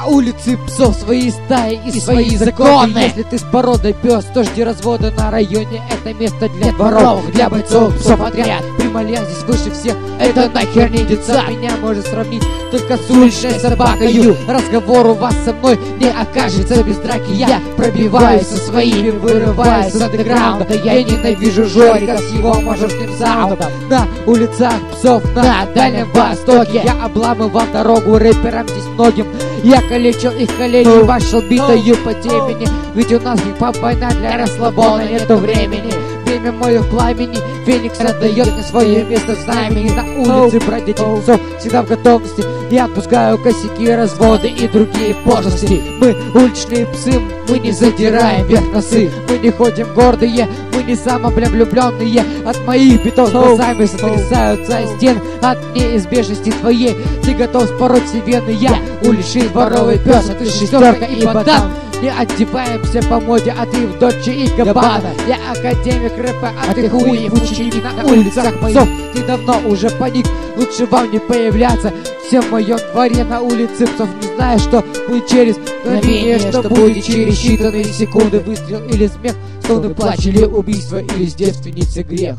На улице псов свои стаи и свои законы. Если ты с породой пес, то жди развода на районе. Это место для дворов, для бойцов, псов отряд. Прималья здесь выше всех, это нахер не детса. Меня может сравнить только с уличной собакою. Разговор у вас со мной не окажется без драки. Я пробиваюсь со своими, вырываюсь с андеграунда. Я ненавижу Жорика с его мажорским саундом. На улицах псов на Дальнем Востоке я обламывал дорогу рэперам здесь многим. Я калечил их колени, башил битою по темени. Ведь у нас хип-хоп война, для расслабона нету времени. Время мое в пламени, Феникс отдает мне свое место в знамени. На улице бродячих псов всегда в готовности. Я отпускаю косяки, разводы и другие пошлости. Мы уличные псы, мы не задираем вверх носы. Мы не ходим гордые, мы не самовлюбленные. От моих битов глазами сотрясаются стены. От неизбежности твоей ты готов спороть все вены. Я уличный дворовый пес, а ты шестерка и ботан. Не одеваемся по моде, а ты в Дольче и Габбана. Я академик рэпа, а ты хуев ученик. На улицах псов ты давно уже паник. Лучше вам не появляться. Все в моем дворе на улице псов. Не знаю, что будет через мгновение, что будет через считанные секунды. Выстрел или смех, словно плач или убийство, или с девственницы грех.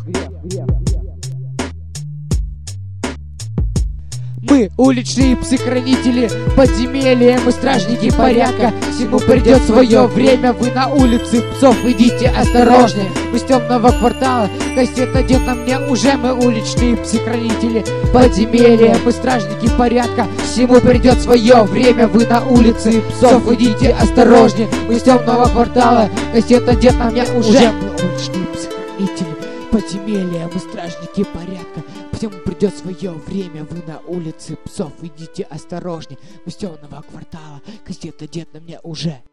Мы уличные псы-хранители подземелья, мы стражники порядка. Всему придет свое время, вы на улице псов, идите осторожнее. Мы с темного квартала, кассет надет на мне уже. Мы уличные псы-хранители подземелья, мы стражники порядка. Всему придет свое время, вы на улице псов, идите осторожнее. Мы с темного квартала, кассет надет на мне уже. Мы уличные псы-хранители подземелья, мы стражники порядка. Всему придет свое время, вы на улице псов, идите осторожней. Мы с темного квартала, кассета дед на мне уже.